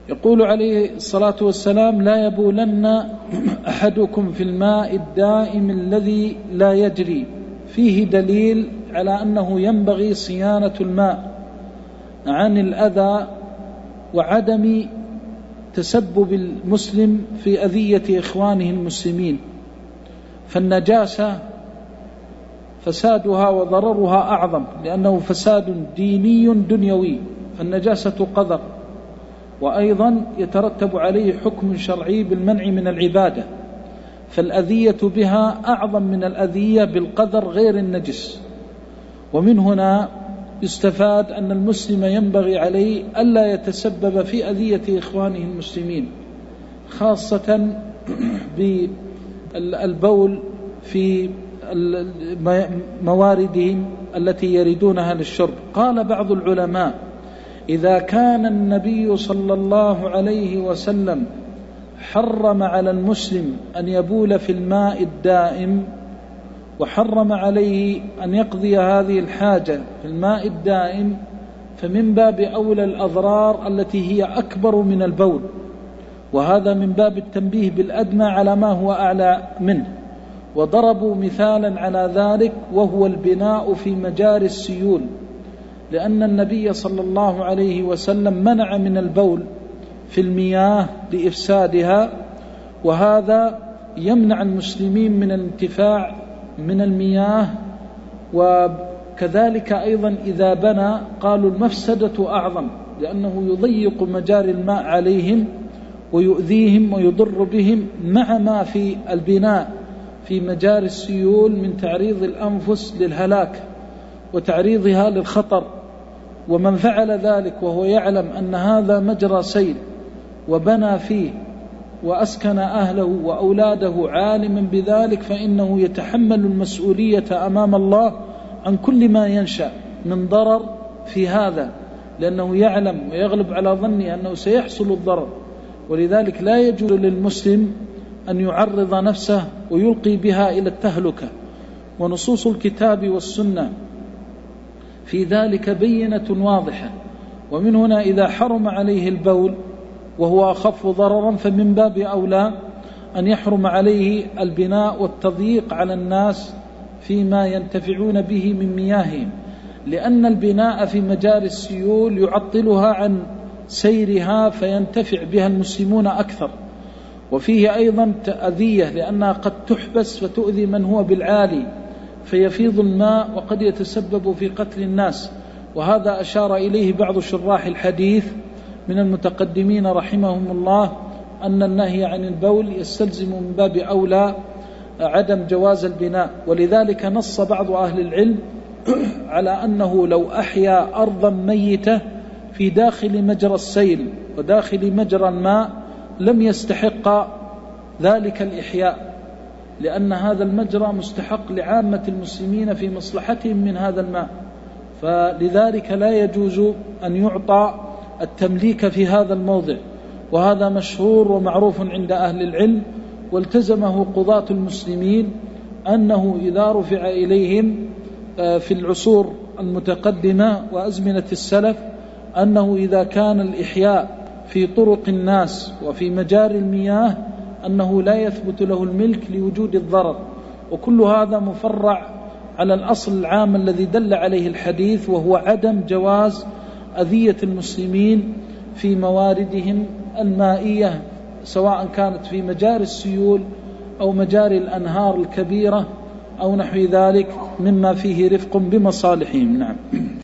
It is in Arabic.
يقول عليه الصلاة والسلام: لا يبولن أحدكم في الماء الدائم الذي لا يجري. فيه دليل على أنه ينبغي صيانة الماء عن الأذى وعدم تسبب المسلم في أذية إخوانه المسلمين، فالنجاسة فسادها وضررها أعظم، لأنه فساد ديني دنيوي، فالنجاسة قذر، وأيضا يترتب عليه حكم شرعي بالمنع من العبادة، فالأذية بها أعظم من الأذية بالقذر غير النجس. ومن هنا يستفاد أن المسلم ينبغي عليه ألا يتسبب في أذية إخوانه المسلمين، خاصة بالبول في مواردهم التي يريدونها للشرب. قال بعض العلماء: إذا كان النبي صلى الله عليه وسلم حرم على المسلم أن يبول في الماء الدائم، وحرم عليه أن يقضي هذه الحاجة في الماء الدائم، فمن باب أولى الأضرار التي هي أكبر من البول، وهذا من باب التنبيه بالأدنى على ما هو أعلى منه. وضربوا مثالا على ذلك وهو البناء في مجاري السيول، لأن النبي صلى الله عليه وسلم منع من البول في المياه لإفسادها، وهذا يمنع المسلمين من الانتفاع من المياه. وكذلك أيضا إذا بنى قالوا المفسدة أعظم، لأنه يضيق مجاري الماء عليهم ويؤذيهم ويضر بهم، مع ما في البناء في مجاري السيول من تعريض الأنفس للهلاك وتعريضها للخطر. ومن فعل ذلك وهو يعلم أن هذا مجرى سيل وبنى فيه وأسكن أهله وأولاده عالما بذلك، فإنه يتحمل المسؤولية أمام الله عن كل ما ينشأ من ضرر في هذا، لأنه يعلم ويغلب على ظنه أنه سيحصل الضرر. ولذلك لا يجوز للمسلم أن يعرض نفسه ويلقي بها إلى التهلكة. ونصوص الكتاب والسنة في ذلك بينة واضحة. ومن هنا إذا حرم عليه البول وهو أخف ضررا، فمن باب أولى أن يحرم عليه البناء والتضييق على الناس فيما ينتفعون به من مياههم، لأن البناء في مجاري السيول يعطلها عن سيرها فينتفع بها المسلمون أكثر. وفيه أيضا أذية، لأنها قد تحبس فتؤذي من هو بالعالي فيفيض الماء وقد يتسبب في قتل الناس. وهذا أشار إليه بعض شراح الحديث من المتقدمين رحمهم الله، أن النهي عن البول يستلزم من باب أولى عدم جواز البناء. ولذلك نص بعض أهل العلم على أنه لو أحيا أرضا ميتة في داخل مجرى السيل وداخل مجرى الماء لم يستحق ذلك الإحياء، لأن هذا المجرى مستحق لعامة المسلمين في مصلحتهم من هذا الماء، فلذلك لا يجوز أن يعطى التمليك في هذا الموضع. وهذا مشهور ومعروف عند أهل العلم، والتزمه قضاة المسلمين أنه إذا رفع إليهم في العصور المتقدمة وأزمنة السلف أنه إذا كان الإحياء في طرق الناس وفي مجاري المياه أنه لا يثبت له الملك لوجود الضرر. وكل هذا مفرع على الأصل العام الذي دل عليه الحديث، وهو عدم جواز أذية المسلمين في مواردهم المائية، سواء كانت في مجاري السيول أو مجاري الأنهار الكبيرة أو نحو ذلك مما فيه رفق بمصالحهم. نعم.